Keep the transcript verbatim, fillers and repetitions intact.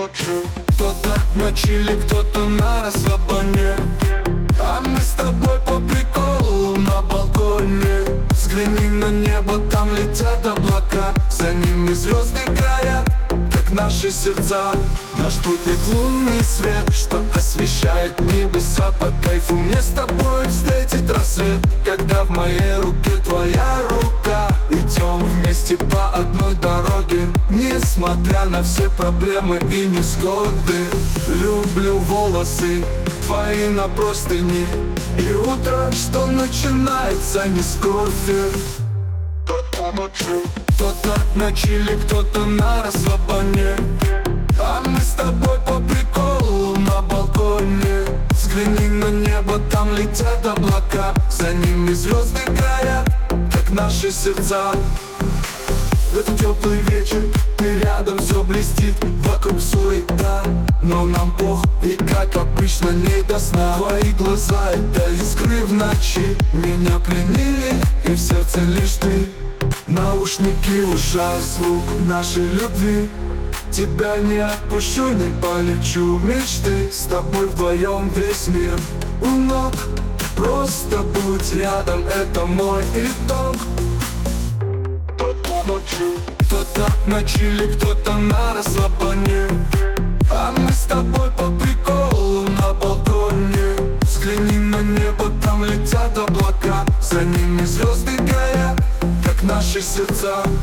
Кто-то на чили, кто-то на расслабоне, а мы с тобой по приколу на балконе. Взгляни на небо, там летят облака, за ними звезды горят, как наши сердца. Наш спутник лунный свет, что освещает небеса. По кайфу мне с тобой встретить рассвет, когда в моей руке твоя рука. Идем вместе по одной дороге, несмотря на все проблемы и несгоды. Люблю волосы твои на простыни и утро, что начинается не с кофе. Кто-то на чили, кто-то на расслабоне, а мы с тобой по приколу на балконе. Взгляни на небо, там летят облака, за ними звезды горят, как наши сердца. В этот теплый вечер ты рядом, все блестит, вокруг суета, но нам пох, и как обычно не до сна. Твои глаза — это искры в ночи, меня пленили, и в сердце лишь ты. Наушники в ушах, звук нашей любви. Тебя не отпущу, не полечу мечты. С тобой вдвоем весь мир у ног. Просто будь рядом, это мой итог. Кто-то на чили, кто-то на расслабоне, а мы с тобой по приколу на балконе. Взгляни на небо, там летят облака, за ними звезды горят, как наши сердца.